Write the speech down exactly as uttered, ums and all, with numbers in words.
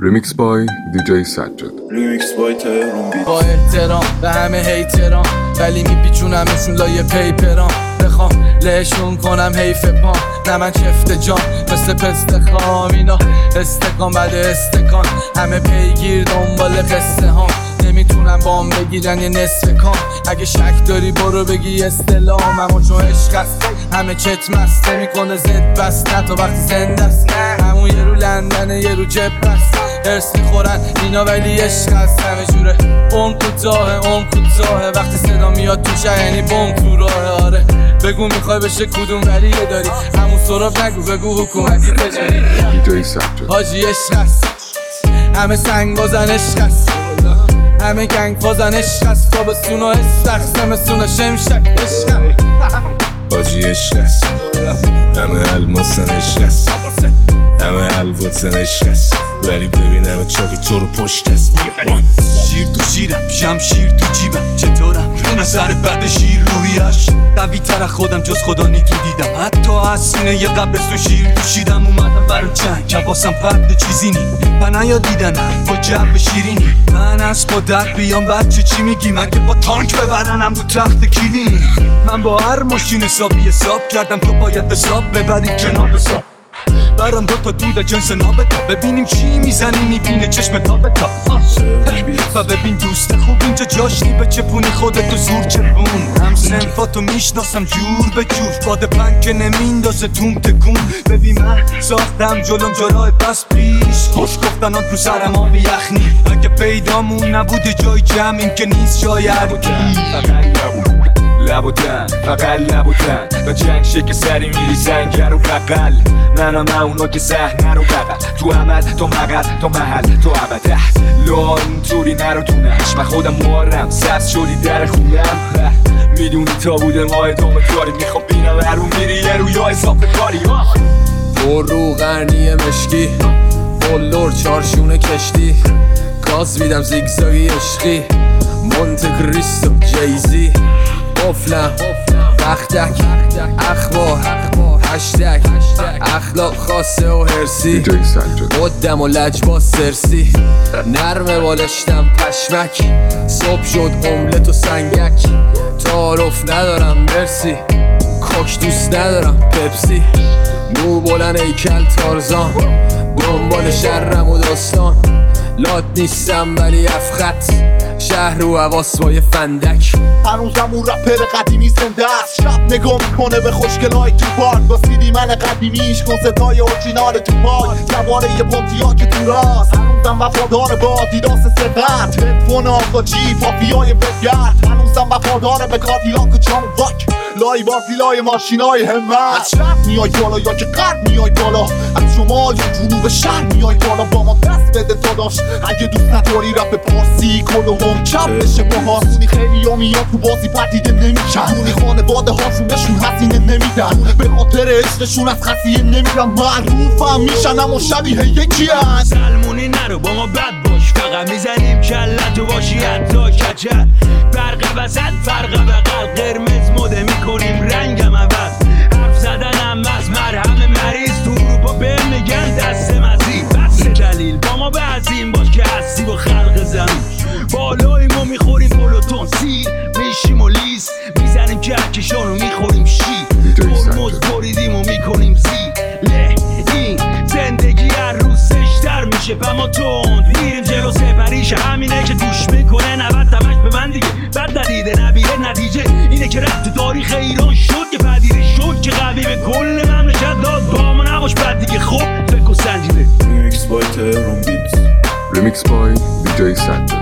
ریمیکس بای دیجی سجاد. ریمیکس بای تهران بیت. با احترام به همه هیتران، ولی میپیچونمشون لایه پیپران. بخوام لهشون کنم حیف پام، نه من چفت جان مثل پست خام. اینا استکان بعد استکان، همه پیگیر دنبال قصه ها. نمیتونم بام بگیرن یه نصف کام. اگه شک داری برو بگی استلام. اما چون عشق است همه چت مست میکنه زد بست، نه تا وقتی زنده است. همون یه رو لندنه یه رو جب بست. ارس میخورن اینا ولی عشق است همه جوره. اون کوتاه اون کوتاه، وقتی صدا میاد تو شهر یعنی بم تو راه. آره بگو میخوای بشه کدوم ولیه داری، همون سراب نگو بگو حکومتی تجاری. دیجی سجاد. حاجی عشق است همه سنگ بازن عشق است، همه گنگ بازن عشق است. تابستون و استخ زمستون و شمشک عشق حاجی عشق است، همه الماسن عشق است، همه الواتن عشق است. ولی ببینم چاقی تو رو پشت است. شیر تو شیرم شمشیر تو جیبم، چطورم اون سر بعد شیر رویش قوی تر خودم جز خدا نی تو دیدم. حتی از سینه یه قبرستون شیر پوشیدم. اومدم برای جنگ حواسم پرد چیزی نی، پنایا دیدنم با جب شیرینی. من از با درد بیام بچه چی میگی، مگه با تانک ببرنم رو تخت کلینی. من با هر ماشین حسابی حساب کردم، تو باید حساب ببری کنار حساب. برام دو تا دود جنس نابتا، ببینیم چی میزنی میبینه چشم تابتا. و ببین دوست خوب اینجا جاش نی، به چپونی خودتو زور چپون. هم سنفاتو میشناسم جور به جور، باد پنگ که نمیندازه توم تکون. ببین من ساختم جلوم جلای بس پیش، خوش گفتن آن تو سرم آبی یخنی. اگه پیدامون نبوده جای جمع این که نیست جای عبودن. لبودن فقط لبودن تا جنگ شک سری میری زنگر و بقل. منم اونا که صحنه رو بقل، تو عمل تو مقل تو محل تو عبده. لار اونطوری نرودونش، من خودم مارم سبز شدی در خونم. میدونی تا بوده ما ادامه کاری، میخوام بینم هرون میری یه رو یا اضافه کاری. پر رو غرنی مشکی، بلور چارشونه کشتی. گاز میدم زیگزاگی عشقی، مونت کریستو جیزی. قفلم بختک اخبار هشتگ اخلاق خاصه و هرسی. دیجی سجاد. قدم و لجبا سرسی، نرمه بالشتم پشمک. صبح شد املت و سنگک، تعارف ندارم مرسی. کوک دوست ندارم پپسی. مو بلند ایکل تارزان، دنبال شرم و داستان. لات نیستم ولی افخط، شهر رو حواس با یه فندک. هنوزم اون رپر قدیمی زنده است، شب نگاه میکنه به خوشگلای تو پارک. با سیدی من قدیمیش کن صدای اورجینال تو پای. جواره یه پونتیا که تو راست، هنوزم وفادار با دیداس سقط. هدفون آقا جی پاپیای بگرد، هنوزم وفادار به کادیلاک و جان واک. لای با فیلای ماشینای همت، از شب میای بالا یا که قرد میای بالا، از شمال یا جنوب شهر میای بالا. با ما دست بده داداش اگه دوست نداری رپ پارسی کل و هم چپ بشه با هاسونی. خیلی ها میاد تو بازی پردیده نمیشن، اونی خانواده هاشون بهشون هزینه نمیدن، به خاطر عشقشون از خسیه نمیرن. معروفم میشن اما شبیه یکی هست. سلمونی نرو با ما بد باش، فقط میزنیم کلت و باشی حتی کچل. برق وسط فرق بقل، قرمز مده میکنیم رنگم عوض. حرف زدنم از مرهم مریض، تو اروپا به میگن دست مزید. بس دلیل با ما بعضیم باش که هستی با خلق زمین. بالای ما میخوریم بلوتون سیر، میشیم و لیس میزنیم کهکشان و میخوریم شیر. ترمز بریدیم و میکنیم زیر. له این زندگی هر روز زشتر میشه و ما تند میریم جلو. سپریش همینه که دوش میکنه نوت تمش به من دیگه. بد ندیده نبیره نتیجه اینه که رفت تاریخ ایران شد که پدیره شد که قوی به کل مملکت داد. با ما نباش بد دیگه، خب فکر و سنجیده. ریمیکس بای تهران بیت. ریمیکس بای دیجی سجاد.